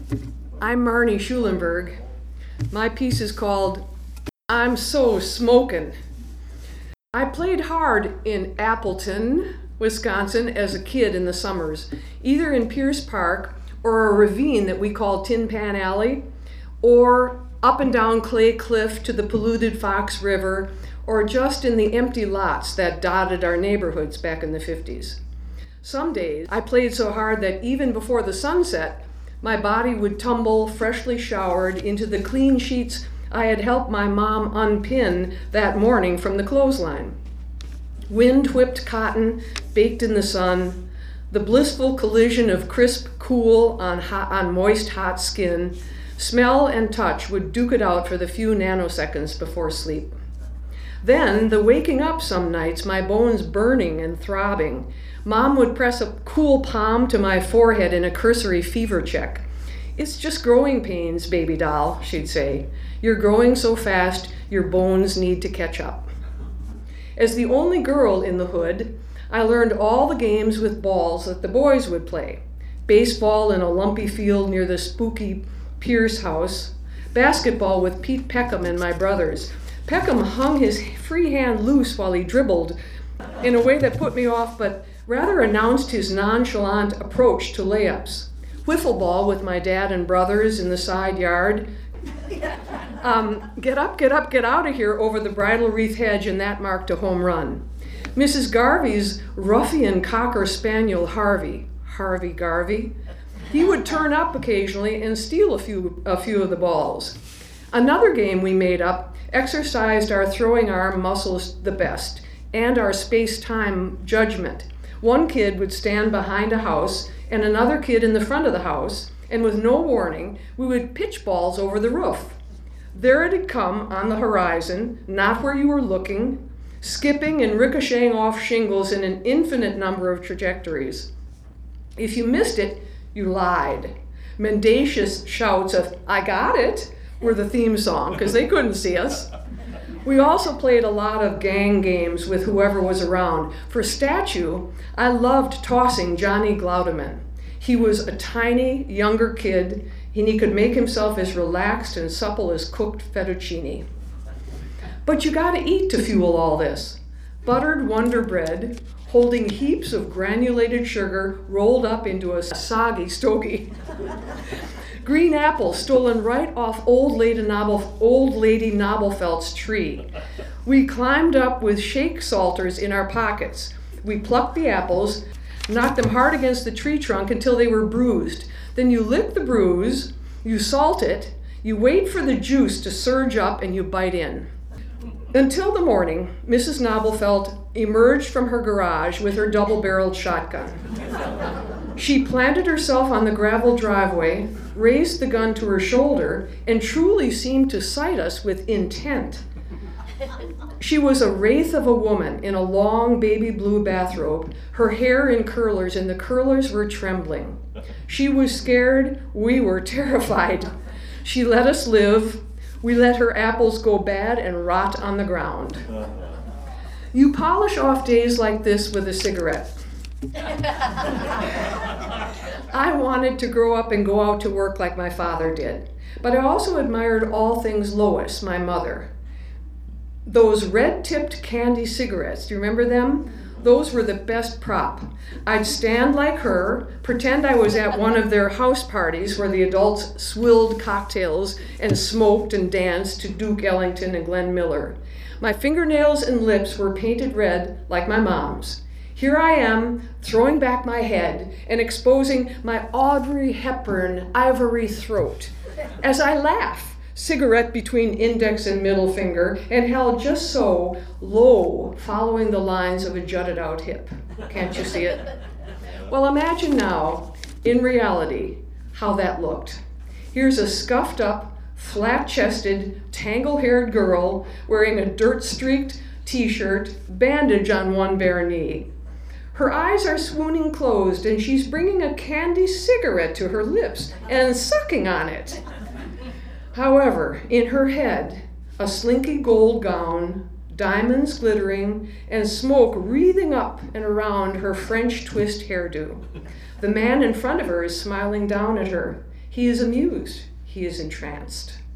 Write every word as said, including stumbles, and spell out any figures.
I'm Marnie Schulenberg. My piece is called I'm So Smokin'. I played hard in Appleton, Wisconsin as a kid in the summers, either in Pierce Park or a ravine that we call Tin Pan Alley, or up and down Clay Cliff to the polluted Fox River, or just in the empty lots that dotted our neighborhoods back in the fifties. Some days I played so hard that even before the sunset, my body would tumble, freshly showered, into the clean sheets I had helped my mom unpin that morning from the clothesline. Wind-whipped cotton baked in the sun, the blissful collision of crisp cool on, hot, on moist hot skin, smell and touch would duke it out for the few nanoseconds before sleep. Then, the waking up some nights, my bones burning and throbbing, Mom would press a cool palm to my forehead in a cursory fever check. "It's just growing pains, baby doll," she'd say. "You're growing so fast, your bones need to catch up." As the only girl in the hood, I learned all the games with balls that the boys would play. Baseball in a lumpy field near the spooky Pierce house, basketball with Pete Peckham and my brothers. Peckham hung his free hand loose while he dribbled in a way that put me off, but rather announced his nonchalant approach to layups. Wiffle ball with my dad and brothers in the side yard. Um, get up, get up, get out of here over the bridal wreath hedge, and that marked a home run. Missus Garvey's ruffian cocker spaniel Harvey, Harvey Garvey, he would turn up occasionally and steal a few, a few of the balls. Another game we made up exercised our throwing arm muscles the best, and our space-time judgment. One kid would stand behind a house and another kid in the front of the house, and with no warning, we would pitch balls over the roof. There it had come on the horizon, not where you were looking, skipping and ricocheting off shingles in an infinite number of trajectories. If you missed it, you lied. Mendacious shouts of, "I got it," were the theme song, because they couldn't see us. We also played a lot of gang games with whoever was around. For statue, I loved tossing Johnny Glaudeman. He was a tiny, younger kid, and he could make himself as relaxed and supple as cooked fettuccine. But you gotta eat to fuel all this. Buttered Wonder Bread, holding heaps of granulated sugar rolled up into a soggy stogie. Green apples stolen right off old lady, Nobel, old lady Nobelfeld's tree. We climbed up with shake salters in our pockets. We plucked the apples, knocked them hard against the tree trunk until they were bruised. Then you lick the bruise, you salt it, you wait for the juice to surge up, and you bite in. Until the morning, Missus Nobelfeld emerged from her garage with her double-barreled shotgun. She planted herself on the gravel driveway, raised the gun to her shoulder, and truly seemed to sight us with intent. She was a wraith of a woman in a long baby blue bathrobe, her hair in curlers, and the curlers were trembling. She was scared, we were terrified. She let us live. We let her apples go bad and rot on the ground. You polish off days like this with a cigarette. I wanted to grow up and go out to work like my father did, but I also admired all things Lois, my mother. Those red-tipped candy cigarettes, do you remember them? Those were the best prop. I'd stand like her, pretend I was at one of their house parties where the adults swilled cocktails and smoked and danced to Duke Ellington and Glenn Miller. My fingernails and lips were painted red like my mom's. Here I am, throwing back my head and exposing my Audrey Hepburn ivory throat as I laugh, cigarette between index and middle finger, and held just so, low, following the lines of a jutted out hip. Can't you see it? Well, imagine now, in reality, how that looked. Here's a scuffed up, flat-chested, tangle-haired girl wearing a dirt-streaked t-shirt, bandage on one bare knee. Her eyes are swooning closed, and she's bringing a candy cigarette to her lips and sucking on it. However, in her head, a slinky gold gown, diamonds glittering, and smoke wreathing up and around her French twist hairdo. The man in front of her is smiling down at her. He is amused. He is entranced.